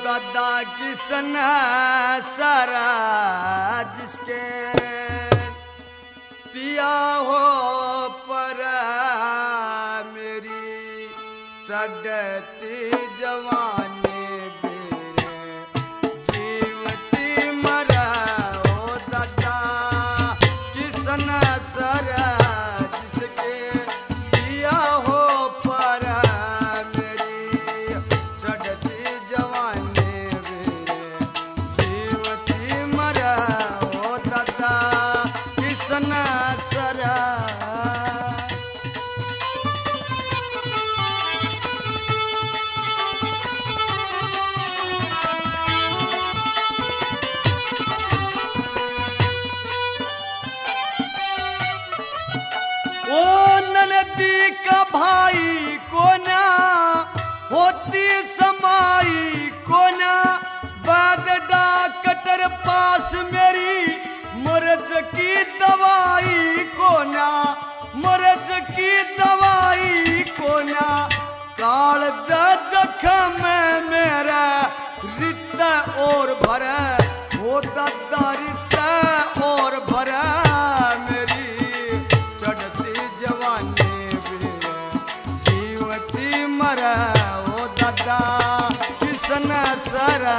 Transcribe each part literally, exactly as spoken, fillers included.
दादा किसन सारा जिसके पिया हो पर मेरी चढ़ती जवानी बेरे जीवती मरा हो दादा किसन सारा जिसके पिया हो पर मेरी चढ़ती जवानी बेरे जीवती मरा हो दादा किसन सारा ओ ननदी का भाई कोना होती समाई कोना बाद डॉक्टर पास मेरी मर्ज की दवाई कोना मर्ज की दवाई कोना काल जखम मेरा रिश्ता और भरा हो दादा रिश्ता और भरा मेरी चढ़ती जवानी बेरे जीवती मरा ओ दादा किसन सारा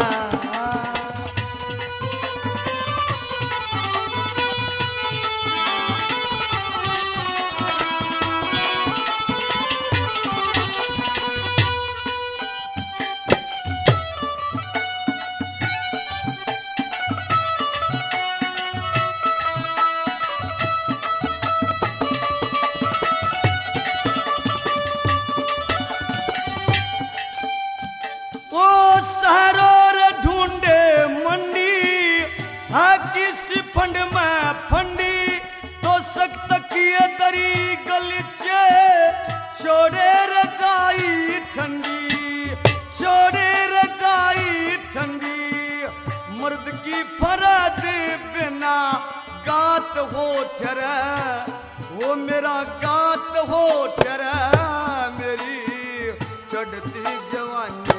ओ सहरोर ढूंढे मंडी हाँ किस फंड में फंडी तो सख्त किए दरी गलीचे छोड़े रजाई ठंडी छोड़े रजाई ठंडी मर्द की फरद बिना गात हो ठहरा वो मेरा गात हो ठहरा मेरी चढ़ती जवानी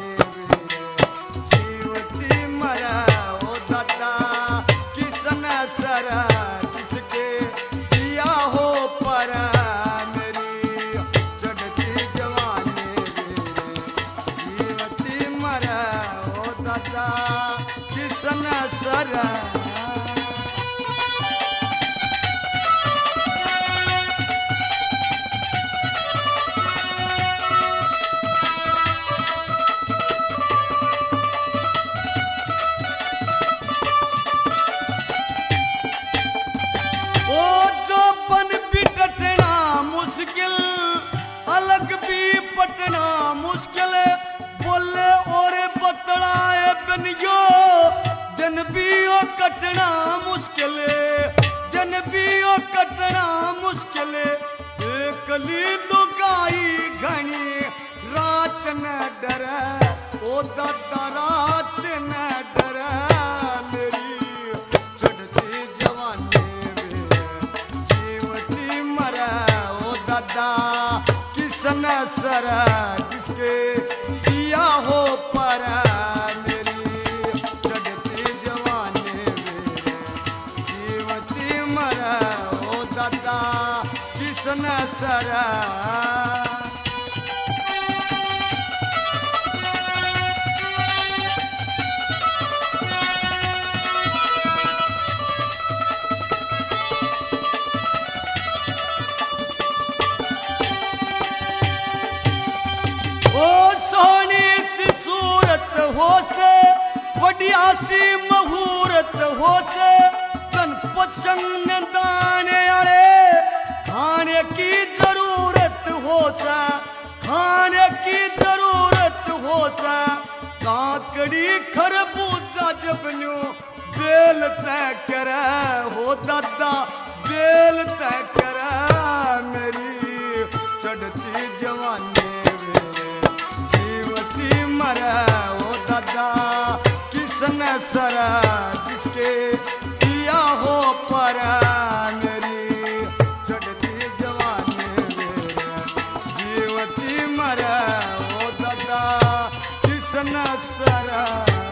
जीवती मरा ओ दादा किसन सारा जिसके दिया हो पर मेरी चढ़ती जवानी जीवती मरा ओ दादा किसन सारा ओ चौपन भी कटना मुश्किल अलग भी पटना मुश्किल बोले और बतलाए बनियो जन भी ओ कटना मुश्किल जन भी ओ कटना मुश्किल एकली लुगाई घनी रात न डरे ओ दादा रात न डरे मेरी चढ़ती जवानी जीवती मरा ओ दादा किसन सारा जिसके दिया हो पर मेरी चढ़ती जवानी जीवती मरा ओ दादा किसन सारा ओ सोनी सी सूरत हो से बढ़िया सी मुहूर्त हो से तन पसंद दाने आले खाने की जरूरत हो से खाने की जरूरत हो से काकड़ी खरबूजा जब न्यू बेल तय करे हो दादा बेल तय करे मेरी चढ़ती जवानी जीवती मरा ओ दादा किसन सारा जिसके दिया हो पर मेरी चढ़ती जवानी जीवती मरा ओ दादा किसन सरा